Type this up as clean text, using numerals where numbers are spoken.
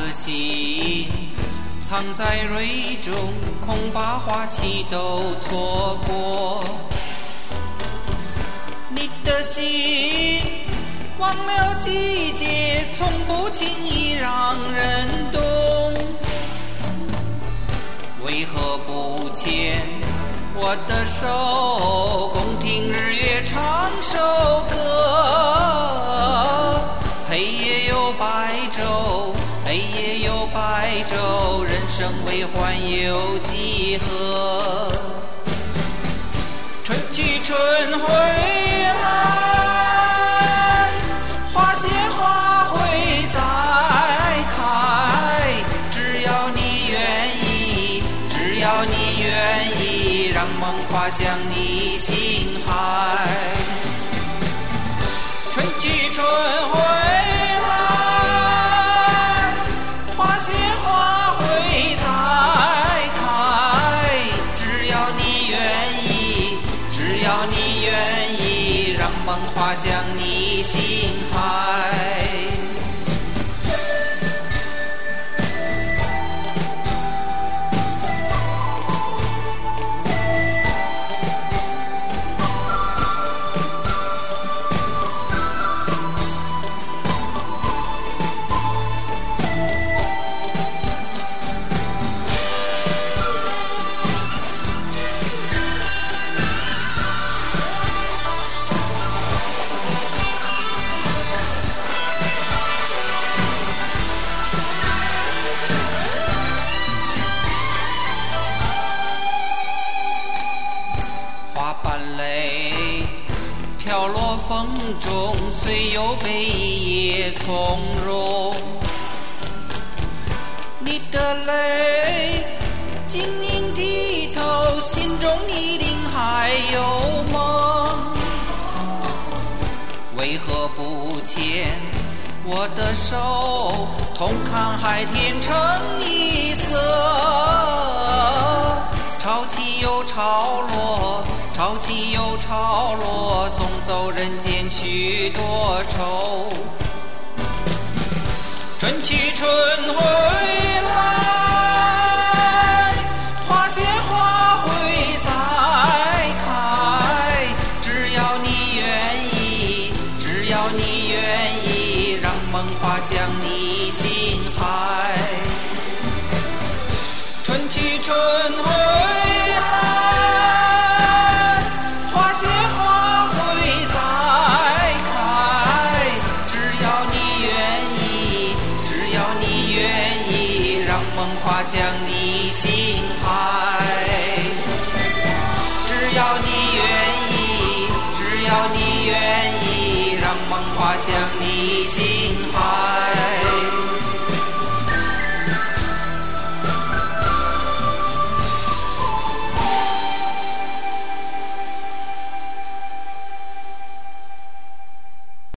颗心藏在蕊中，恐把花期都错过。你的心忘了季节，从不轻易让人懂。为何不牵我的手，共听日月唱首歌？黑夜有白昼，黑夜有白昼，人生为欢有几何？春去春回来，花谢花会再开。只要你愿意，只要你愿意，让梦滑向你心海。春去春回来，花谢花会再开。只要你愿意，只要你愿意，让梦滑向你心海。花瓣泪飘落风中，虽有悲也从容。你的泪晶莹剔透，心中一定还有梦。为何不牵我的手，同看海天成一色？潮起又潮落，潮起又潮落，送走人间许多愁。春去春回来，花谢花会再开。只要你愿意，只要你愿意，让梦滑向你心海。春去春回来，花谢花会再开。只要你愿意，只要你愿意，让梦滑向你心海。只要你愿意，只要你愿意，让梦滑向你心海。